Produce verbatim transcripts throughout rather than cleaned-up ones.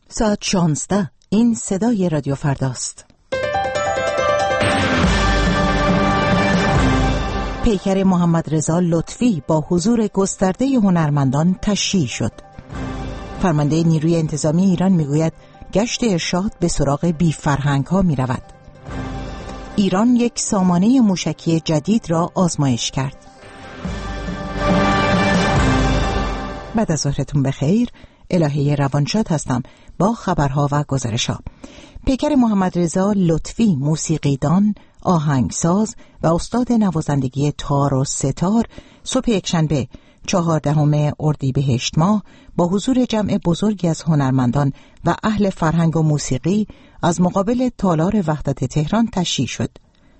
ساعت شانزده. این صدای رادیو فرداست. پیکر محمد رضا لطفی با حضور گسترده هنرمندان تشییع شد. فرمانده نیروی انتظامی ایران میگوید گشت ارشاد به سراغ بی فرهنگ ها می رود. ایران یک سامانه موشکی جدید را آزمایش کرد. بعد از ظهرتون بخیر. الهه روانشاد هستم با خبرها و گزارش‌ها. پیکر محمد رضا لطفی موسیقیدان، آهنگساز و استاد نوازندگی تار و ستار صبح یکشنبه چهاردهم اردیبهشت ماه با حضور جمع بزرگی از هنرمندان و اهل فرهنگ و موسیقی از مقابل تالار وحدت تهران تشییع شد.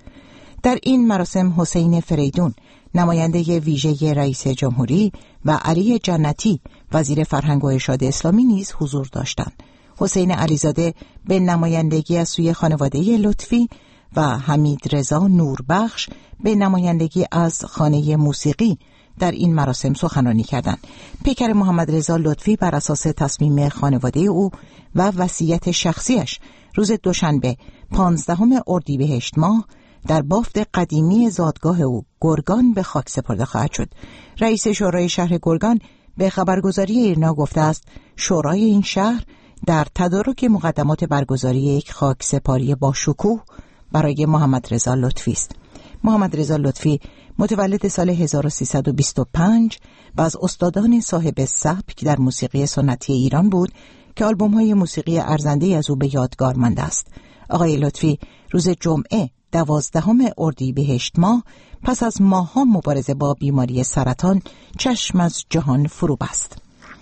در این مراسم حسین فریدون نماینده ویژه رئیس جمهوری و علی جنتی وزیر فرهنگ و ارشاد اسلامی نیز حضور داشتند. حسین علیزاده به نمایندگی از سوی خانواده لطفی و حمید رضا نوربخش به نمایندگی از خانه موسیقی در این مراسم سخنرانی کردند. پیکر محمد رضا لطفی بر اساس تصمیم خانواده او و وصیت شخصیش روز دوشنبه پانزدهم اردیبهشت ماه در بافت قدیمی زادگاه او گرگان به خاک سپرده خواهد شد. رئیس شورای شهر گرگان به خبرگزاری ایرنا گفته است شورای این شهر در تدارک مقدمات برگزاری یک خاک سپاری با شکوه برای محمد رضا لطفی است. محمد رضا لطفی متولد سال هزار و سیصد و بیست و پنج و از استادان صاحب سبک در موسیقی سنتی ایران بود که آلبوم‌های موسیقی ارزنده‌ای از او به یادگار مانده است. آقای لطفی روز جمعه دوازدهم اردیبهشت ماه پس از ماه‌ها مبارزه با بیماری سرطان چشم از جهان فرو بست.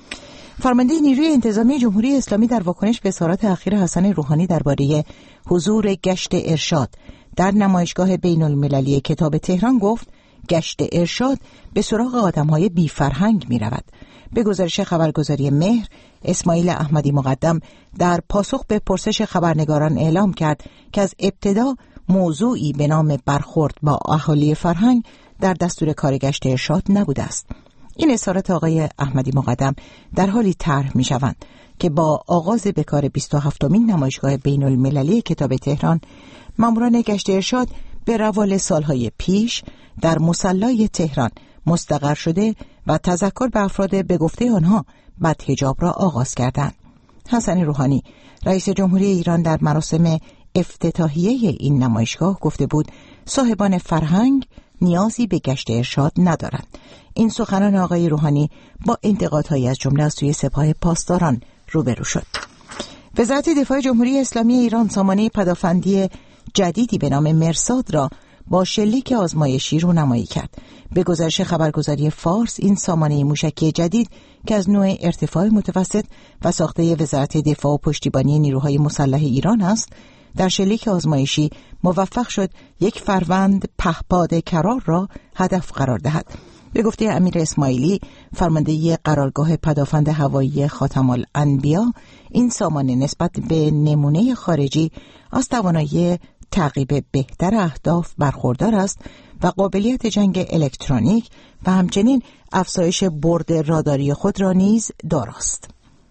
فرمانده نیروی انتظامی جمهوری اسلامی در واکنش به اظهارات اخیر حسن روحانی درباره حضور گشت ارشاد در نمایشگاه بین المللی کتاب تهران گفت گشت ارشاد به سراغ آدم‌های بی فرهنگ می رود. به گزارش خبرگزاری مهر، اسماعیل احمدی مقدم در پاسخ به پرسش خبرنگاران اعلام کرد که از ابتدا موضوعی به نام برخورد با اهالی فرهنگ در دستور کار گشت ارشاد نبوده است. این اظهارات آقای احمدی مقدم در حالی طرح می‌شوند که با آغاز به کار بیست و هفتمین نمایشگاه بین المللی کتاب تهران، ماموران گشت ارشاد به روال سالهای پیش در مصلی تهران مستقر شده و تذکر به افراد به گفته آنها بدحجاب را آغاز کردند. حسن روحانی رئیس جمهوری ایران در مراسم افتتاحیه این نمایشگاه گفته بود صاحبان فرهنگ نیازی به گشت ارشاد ندارند. این سخنان آقای روحانی با انتقادهایی از جمله از سوی سپاه پاسداران روبرو شد. وزارت دفاع جمهوری اسلامی ایران سامانه پدافندی جدیدی به نام مرصاد را با شلیک آزمایشی رونمایی کرد. به گزارش خبرگزاری فارس، این سامانه موشکی جدید که از نوع ارتفاع متوسط و ساخته وزارت دفاع و پشتیبانی نیروهای مسلح ایران است، در شلیک آزمایشی موفق شد یک فروند پهپاد کرار را هدف قرار دهد. به گفته امیر اسماعیلی، فرمانده قرارگاه پدافند هوایی خاتم الانبیا، این سامانه نسبت به نمونه خارجی از توانایی تعقیب بهتر اهداف برخوردار است و قابلیت جنگ الکترونیک و همچنین افزایش برد راداری خود را نیز داراست.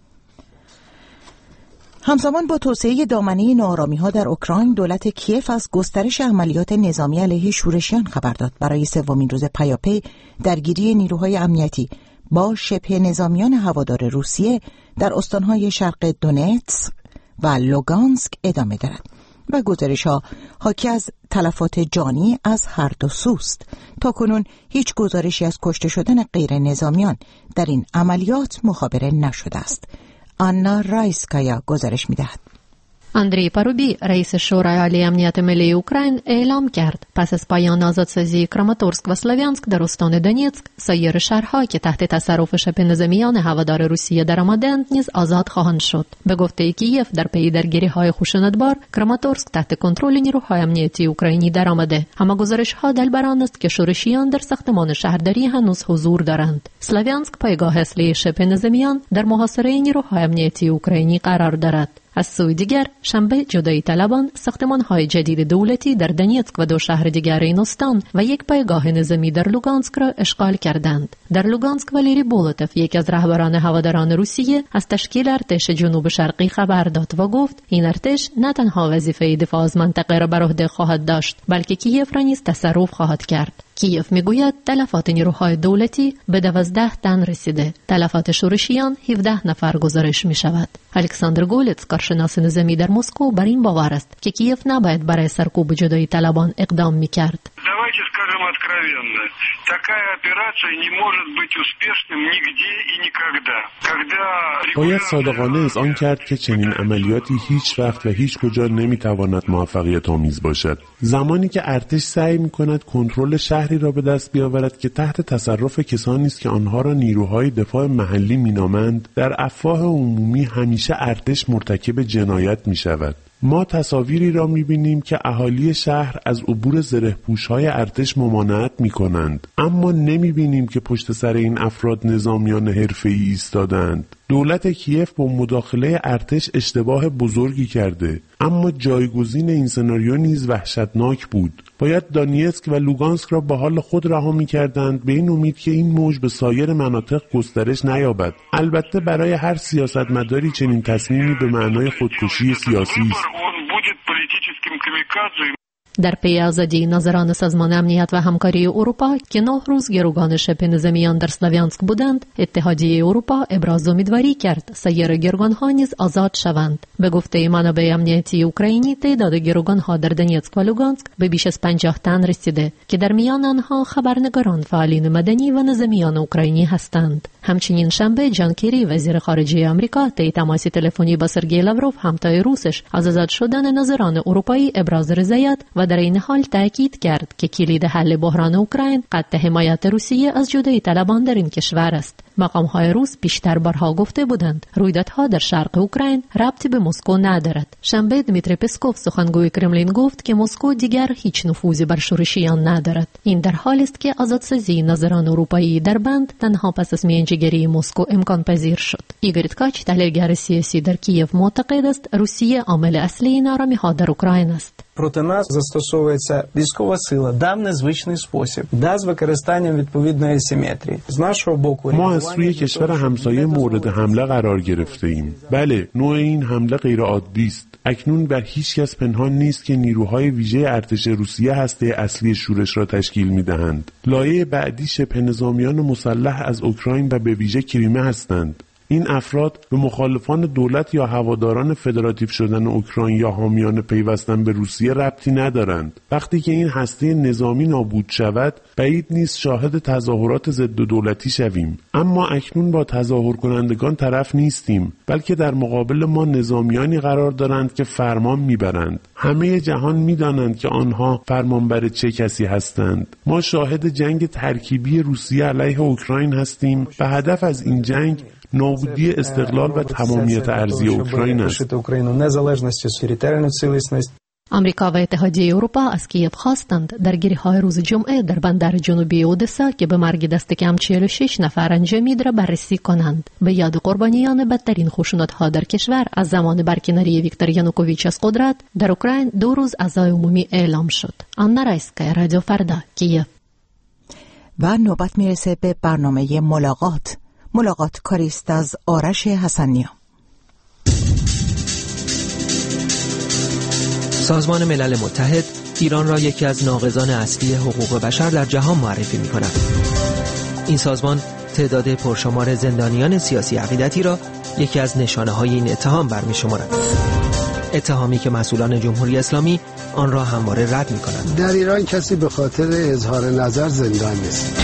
همزمان با توسعه دامنه ناآرامی‌ها در اوکراین، دولت کیف از گسترش عملیات نظامی علیه شورشیان خبر داد. برای سومین روز پیاپی درگیری نیروهای امنیتی با شبه نظامیان هوادار روسیه در استانهای شرق دونتسک و لوگانسک ادامه دارد و گزارش‌ها حاکی از تلفات جانی از هر دو سوست. تاکنون هیچ گزارشی از کشته شدن غیر نظامیان در این عملیات مخابره نشده است. آنا رایسکایا گزارش می‌دهد. اندری پاروبی رئیس شورای عالی امنیت ملی اوکراین اعلام کرد پس از پایان آزادسازی کراماتورسک و سلاویانسک در استان دونیتسک، سایر شهرها که تحت تصرف شبه نظامیان هوادار روسیه درآمدند نیز آزاد خواهند شد. به گفته کیف، در پی درگیری‌های خشونتبار کراماتورسک تحت کنترل نیروهای امنیتی اوکراینی درآمده. اما گزارش‌ها دل بر آن است که شورشیان در ساختمان شهرداری هنوز حضور دارند. سلاویانسک پایگاه اصلی شبه نظامیان در محاصره نیروهای امنیتی اوکراینی قرار دارد. از سوی دیگر شنبه جدایی طلبان ساختمان‌های جدید دولتی در دنیتسک و دو شهر دیگر این استان و یک پایگاه نظامی در لوگانسک را اشغال کردند. در لوگانسک والیری بولوتوف، یک از رهبران هواداران روسیه، از تشکیل ارتش جنوب شرقی خبر داد و گفت این ارتش نه تنها وظیفه دفاع از منطقه را بر عهده خواهد داشت، بلکه کیف را نیز تصرف خواهد کرد. کیف میگوید تلفات نیروهای دولتی به دوازده تن رسیده. تلفات شورشیان هفده نفر گزارش می شود. الکساندر گولتس، کارشناس نظامی در مسکو، بر این باور است که کیف نباید برای سرکوب جدایی طلبان اقدام می کرد. Давайте скажем откровенно, такая операция не может быть успешным нигде и никогда. Когда باید صادقانه اذعان کرد که چنین عملیاتی هیچ وقت و هیچ کجا نمیتواند موفقیت آمیز باشد. زمانی که ارتش سعی میکند کنترل شهری را به دست بیاورد که تحت تصرف کسانی است که آنها را نیروهای دفاع محلی مینامند، در افواه عمومی همیشه ارتش مرتکب جنایت میشود. ما تصاویری را می‌بینیم که اهالی شهر از عبور زره‌پوش‌های ارتش ممانعت می‌کنند، اما نمی‌بینیم که پشت سر این افراد نظامیان حرفه‌ای ایستادند. دولت کیف با مداخله ارتش اشتباه بزرگی کرده، اما جایگزین این سناریو نیز وحشتناک بود. باید دانیتسک و لوگانسک را به حال خود رها می‌کردند به این امید که این موج به سایر مناطق گسترش نیابد. البته برای هر سیاستمداری چنین تصمیمی به معنای خودکشی سیاسی است. در پی آزادی ناظران سازمان امنیت و همکاری اروپا که نه روز گروگان شبه نظامیان در سلاویانسک بودند، اتحادیه اروپا ابراز امیدواری کرد سایر گروگان‌ها نیز آزاد شوند. به گفته منابع امنیتی اوکراینی، تعداد گروگان‌ها در دنیتسک و لوگانسک به بیش از پنجاه تن رسیده که در میان آنها خبرنگاران، فعالین مدنی و نظامیان اوکراینی هستند. همچنین شنبه جان کری، وزیر خارجه آمریکا، طی تماسی تلفنی با سرگئی لاوروف، همتای روسش، از آزاد شدن ناظران اروپایی ابراز رضایت و در این حال تاکید کرد که کلید حل بحران اوکراین قطع حمایت روسیه از جدایی طلبان در این کشور است. مقام‌های روس بیشتر بارها گفته بودند رویدادها در شرق اوکراین ربطی به مسکو ندارد. شنبه دمیتری پسکوف، سخنگوی کرملین، گفت که مسکو دیگر هیچ نفوذی بر شورشیان ندارد. این در حالی است که آزادسازی ناظران اروپایی در بند تنها پس از میانجیگری مسکو امکان پذیر شد. ایگور تکاچ، تحلیلگر سیاسی در کیف، معتقد است روسیه عامل اصلی نارامی‌ها در اوکراین است. Проти нас застосовується військова сила, да, в незвичний спосіб, да, з використанням відповідної асиметрії. З нашого боку, ما از سوی کشور همسایه مورد حمله قرار گرفته ایم. بله، نوع این حمله غیر عادی است. اکنون بر هیچ کس پنهان نیست که نیروهای ویژه ارتش روسیه هسته اصلی شورش را تشکیل می‌دهند. لایه بعدی شبه نظامیان مسلح از اوکراین و به ویژه کریمه هستند. این افراد به مخالفان دولت یا هواداران فدراتیو شدن اوکراین یا حامیان پیوستن به روسیه ربطی ندارند. وقتی که این هسته نظامی نابود شود، بعید نیست شاهد تظاهرات ضد دولتی شویم. اما اکنون با تظاهر کنندگان طرف نیستیم، بلکه در مقابل ما نظامیانی قرار دارند که فرمان میبرند. همه جهان میدانند که آنها فرمانبر چه کسی هستند. ما شاهد جنگ ترکیبی روسیه علیه اوکراین هستیم و هدف از این جنگ نابودی استقلال و تمامیت ارضی اوکراین است. آمریکا و اتحادیه اروپا از کیف خواستند درگیری‌های روز جمعه در بندر جنوبی اودسا که به مرگ دست کم چهل و شش نفر انجامید را بررسی کنند. به یاد قربانیان بدترین خشونت‌ها در کشور از زمان برکناری ویکتور یانوکوویچ از قدرت، در اوکراین دو روز عزای عمومی اعلام شد. آنا رایسکا، رادیو فردا، کیف. و نوبت میرسه به برنامه ملاقات. ملاقات کاریست از آرش حسنیا. سازمان ملل متحد ایران را یکی از ناقضان اصلی حقوق بشر در جهان معرفی می کند. این سازمان تعداد پرشمار زندانیان سیاسی عقیدتی را یکی از نشانه های این اتهام برمی شمارد. اتهامی که مسئولان جمهوری اسلامی آن را همواره رد می کنند. در ایران کسی به خاطر اظهار نظر زندان نیست.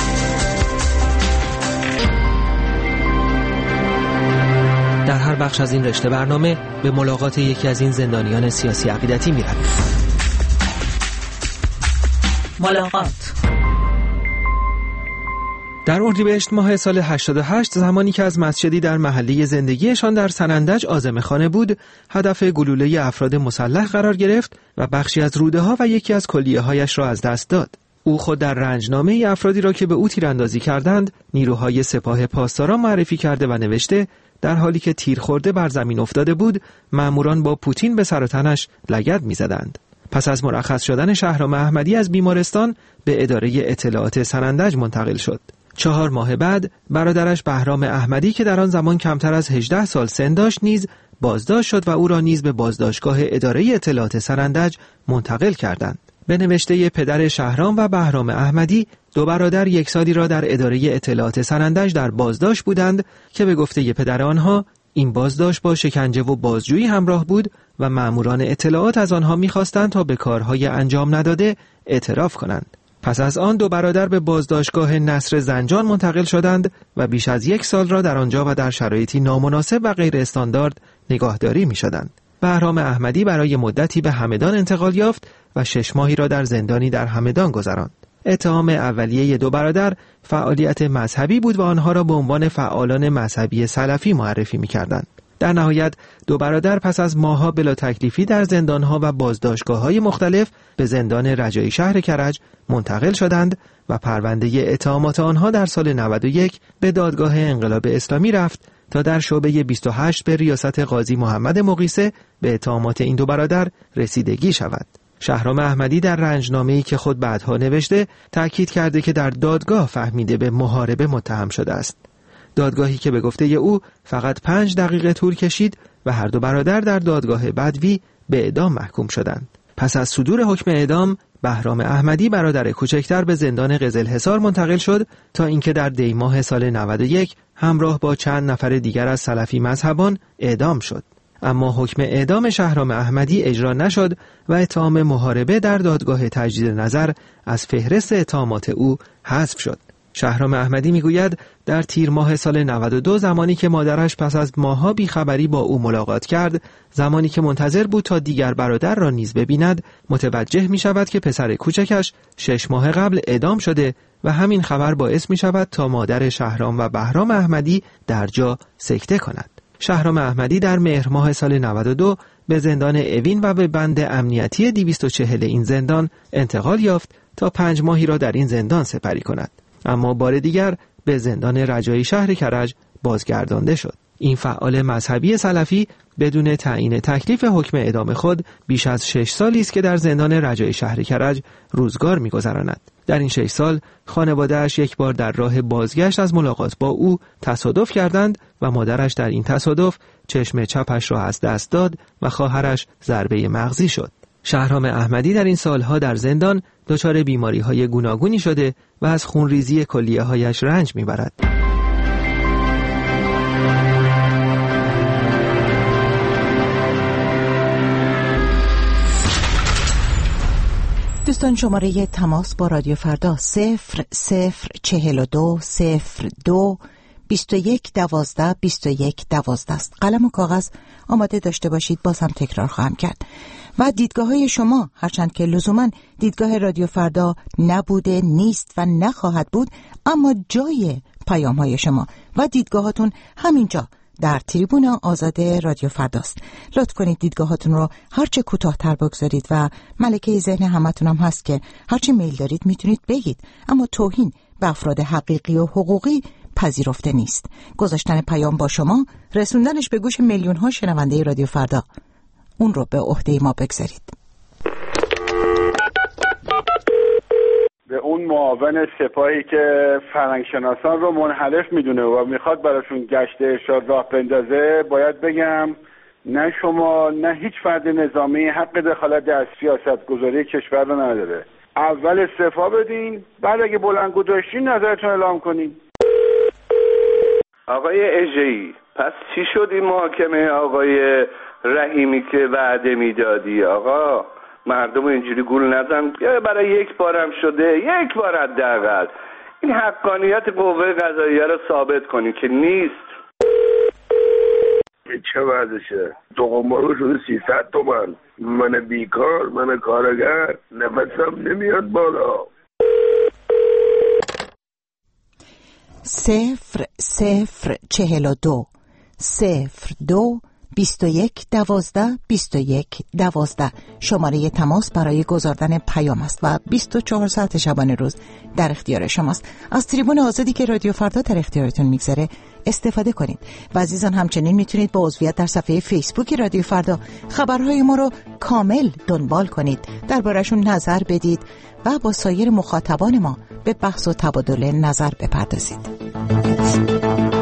در هر بخش از این رشته برنامه به ملاقات یکی از این زندانیان سیاسی عقیدتی می‌رویم. ملاقات. در اردیبهشت ماه سال هشتاد و هشت، زمانی که از مسجدی در محله زندگیشان در سنندج عازمه‌خانه بود، هدف گلوله افراد مسلح قرار گرفت و بخشی از روده‌ها و یکی از کلیه‌هایش را از دست داد. او خود در رنجنامه ای افرادی را که به او تیراندازی کردند، نیروهای سپاه پاسداران معرفی کرده و نوشته: در حالی که تیر خورده بر زمین افتاده بود، ماموران با پوتین به سر و تنش لگد می‌زدند. پس از مرخص شدن شهرام احمدی از بیمارستان به اداره اطلاعات سنندج منتقل شد. چهار ماه بعد برادرش بهرام احمدی که در آن زمان کمتر از هجده سال سن داشت نیز بازداشت شد و او را نیز به بازداشتگاه اداره اطلاعات سنندج منتقل کردند. به نوشته پدر شهرام و بهرام احمدی، دو برادر یک سالی را در اداره اطلاعات سنندج در بازداشت بودند که به گفته پدر آنها این بازداشت با شکنجه و بازجویی همراه بود و ماموران اطلاعات از آنها می‌خواستند تا به کارهای انجام نداده اعتراف کنند. پس از آن دو برادر به بازداشتگاه نصر زنجان منتقل شدند و بیش از یک سال را در آنجا و در شرایطی نامناسب و غیر استاندارد نگاهداری می‌شدند. بهرام احمدی برای مدتی به همدان انتقال یافت و شش ماهی را در زندانی در همدان گذراند. اتهام اولیه دو برادر فعالیت مذهبی بود و آنها را به عنوان فعالان مذهبی سلفی معرفی می‌کردند. در نهایت دو برادر پس از ماه‌ها بلا تکلیفی در زندان‌ها و بازداشتگاه‌های مختلف به زندان رجایی شهر کرج منتقل شدند و پرونده اتهامات آنها در سال نود و یک به دادگاه انقلاب اسلامی رفت تا در شعبه بیست و هشت به ریاست قاضی محمد مقیسه به اتهامات این دو برادر رسیدگی شود. شهرام احمدی در رنجنامه‌ای که خود بعدها نوشته تأکید کرده که در دادگاه فهمیده به محاربه متهم شده است. دادگاهی که به گفته او فقط پنج دقیقه طول کشید و هر دو برادر در دادگاه بدوی به اعدام محکوم شدند. پس از صدور حکم اعدام، بهرام احمدی برادر کوچکتر به زندان قزلحصار منتقل شد تا اینکه در دی ماه سال نود و یک همراه با چند نفر دیگر از سلفی مذهبان اعدام شد. اما حکم اعدام شهرام احمدی اجرا نشد و اتهام محاربه در دادگاه تجدید نظر از فهرست اتهامات او حذف شد. شهرام احمدی میگوید در تیر ماه سال نود و دو زمانی که مادرش پس از ماه‌ها بیخبری با او ملاقات کرد، زمانی که منتظر بود تا دیگر برادر را نیز ببیند، متوجه می شود که پسر کوچکش شش ماه قبل اعدام شده و همین خبر باعث می شود تا مادر شهرام و بهرام احمدی در جا سکته کند. شهرام احمدی در مهر ماه سال نود و دو به زندان اوین و به بند امنیتی دویست و چهل این زندان انتقال یافت تا پنج ماهی را در این زندان سپری کند. اما بار دیگر به زندان رجایی شهر کرج بازگردانده شد. این فعال مذهبی سلفی بدون تعیین تکلیف حکم اعدام خود بیش از شش سالی است که در زندان رجایی شهر کرج روزگار می‌گذراند. در این شش سال خانواده‌اش یک بار در راه بازگشت از ملاقات با او تصادف کردند و مادرش در این تصادف چشم چپش را از دست داد و خواهرش ضربه مغزی شد. شهرام احمدی در این سالها در زندان دچار بیماری‌های گوناگونی شده و از خونریزی کلیه‌هایش رنج می‌برد. دوستان، شماره تماس با رادیو فردا صفر صفر چهل و دو صفر دو بیست و یک دوازده بیست و یک دوازده است. قلم و کاغذ آماده داشته باشید، باز هم تکرار خواهم کرد. و دیدگاه های شما، هرچند که لزوما دیدگاه رادیو فردا نبوده، نیست و نخواهد بود، اما جای پیام های شما و دیدگاهاتون همینجا در تریبون آزاد رادیو فرداست. لطف کنید دیدگاهاتون رو هرچه کوتاه‌تر بگذارید و ملکه ذهن همتون هم هست که هرچی میل دارید میتونید بگید، اما توهین به افراد حقیقی و حقوقی پذیرفته نیست. گذاشتن پیام با شما، رسوندنش به گوش میلیون ها شنونده رادیو فردا، اون رو به عهده ما بگذارید. به اون معاون سپاهی که فرهنگشناسان رو منحرف میدونه و میخواد براشون گشت ارشاد راه بندازه، باید بگم نه شما نه هیچ فرد نظامی حق دخالت در سیاست گذاری کشور رو نداره. اول استعفا بدین، بعد اگه بلندگو داشتین نظرتون اعلام کنین. آقای اژه‌ای، پس چی شد این محاکمه آقای رحیمی که وعده میدادی؟ آقا مردم اینجوری گول نزن، برای یک بارم شده، یک بار حداقل این حقانیت قوه قضاییه رو ثابت کنی که نیست. چه وضعشه؟ دوقمارو شده سیصد تومن، من بیکار، من کارگر، نفسم نمیاد بالا. صفر صفر چهل و دو صفر دو بیست و یک دوازده بیست و یک دوازده شماره تماس برای گذاردن پیام است و بیست و چهار ساعت شبانه روز در اختیار شماست. از تریبون آزادی که رادیو فردا در اختیارتون میگذاره استفاده کنید. و عزیزان همچنین میتونید با عضویت در صفحه فیسبوک رادیو فردا خبرهای ما رو کامل دنبال کنید، درباره‌شون نظر بدید و با سایر مخاطبان ما به بحث و تبادل نظر بپردازید.